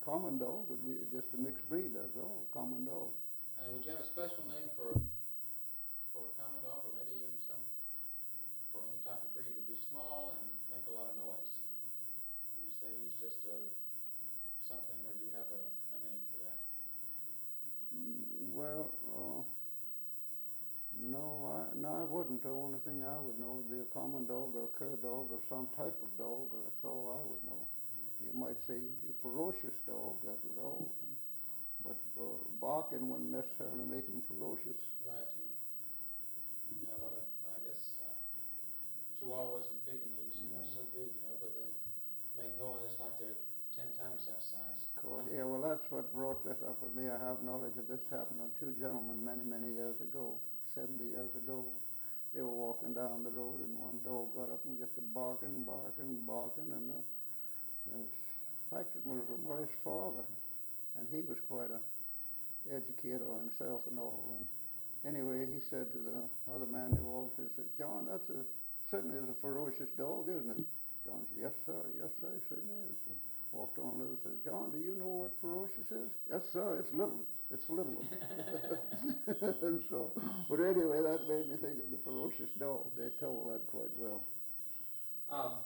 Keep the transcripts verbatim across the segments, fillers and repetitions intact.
common dog would be just a mixed breed, that's all, common dog. And would you have a special name for for a common dog, or maybe even some for any type of breed that'd be small and make a lot of noise? Do you say he's just a something, or do you have a, a name for that? Mm, Well, uh, no, I, no, I wouldn't. The only thing I would know would be a common dog or a cur dog or some type of dog. That's all I would know. Mm. You might say a ferocious dog, that was all. But uh, barking wouldn't necessarily make him ferocious. Right. Yeah. Yeah, a lot of, I guess, uh, Chihuahuas and Pekingese Yeah. are so big, you know, but they make noise like they're ten times that size. Cool. Yeah, well, that's what brought this up with me. I have knowledge of this happened on two gentlemen many, many years ago, seventy years ago. They were walking down the road, and one dog got up and just a barking, barking, barking, and uh, in fact, it was my wife's father, and he was quite a educator himself and all. And anyway, he said to the other man who walked, he said, "John, that's a certainly is a ferocious dog, isn't it?" John said, "Yes, sir. Yes, sir. It certainly is." So walked on a little, said, "John, do you know what ferocious is?" "Yes, sir. It's little. It's a little one." And so, but anyway, that made me think of the ferocious dog. They told that quite well. Um,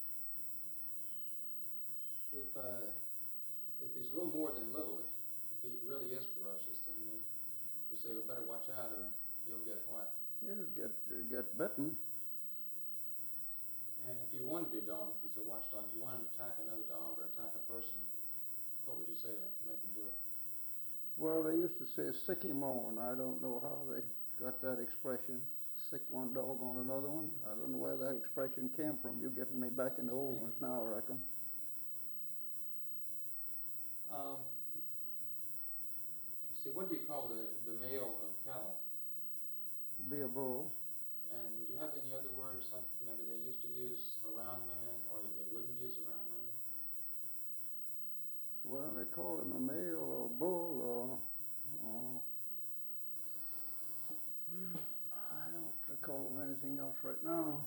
if uh, if he's a little more than little, if, if he really is ferocious, then you, you say, well, better watch out, or you'll get what? He'll get get bitten. And if you wanted your dog, if it's a watchdog, if you wanted to attack another dog or attack a person, what would you say to make him do it? Well, they used to say "sick him on." I don't know how they got that expression. Sick one dog on another one. I don't know where that expression came from. You're getting me back in the old ones now, I reckon. Um, let's see, what do you call the, the male of cattle? Be a bull. And would you have any other words like maybe they used to use around women, or that they wouldn't use around women? Well, they call him a male or bull or, or I don't recall of anything else right now.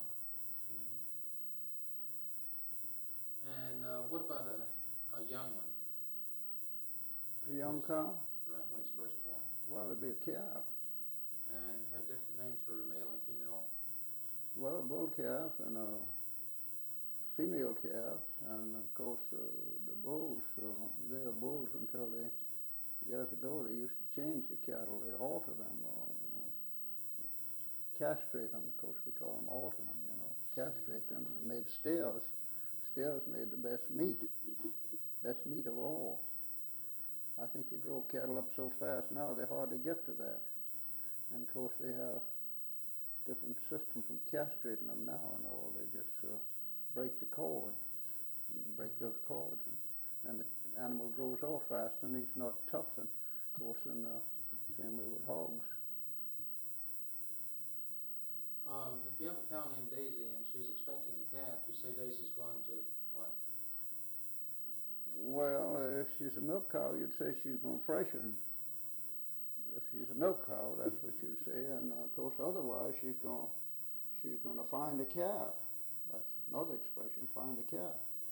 And uh, what about a, a young one? A young cow? Right, when it's first born. Well, it'd be a calf. And you have different names for male and female? Well, a bull calf and a female calf, and of course uh, the bulls, uh, they are bulls until they, years ago, they used to change the cattle. They alter them, or, or castrate them. Of course, we call them alter them, you know, castrate them. And made steers. Steers made the best meat, best meat of all. I think they grow cattle up so fast now they hardly get to that. And of course they have different system from castrating them now and all. They just uh, break the cords, break those cords, and then the animal grows off fast and he's not tough. And of course, in the same way with hogs. Um, if you have a cow named Daisy and she's expecting a calf, you say Daisy's going to what? Well, if she's a milk cow, you'd say she's going to freshen. If she's a milk cow, that's what you'd say. And uh, of course, otherwise, she's going, she's going to find a calf. That's another expression, find a calf.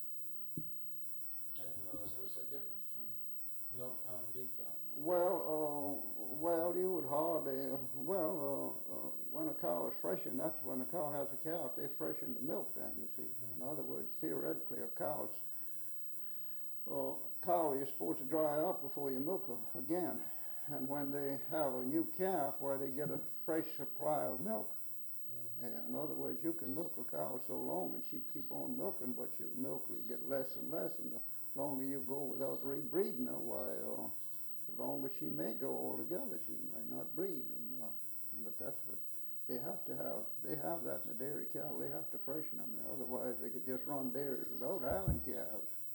I didn't realize there was a difference between milk cow and beef cow. Well, uh, well, you would hardly. Uh, well, uh, uh, when a cow is freshened, that's when a cow has a calf. They freshen the milk. Then you see. Mm. In other words, theoretically, a cow's uh, cow you're supposed to dry up before you milk her again. And when they have a new calf, why they get a fresh supply of milk. Mm. In other words, you can milk a cow so long and she keep on milking, but your milk will get less and less, and the longer you go without rebreeding her, why, uh, the longer she may go altogether. She might not breed, and uh, but that's what they have to have. They have that in the dairy cattle. They have to freshen them, otherwise they could just run dairies without having calves.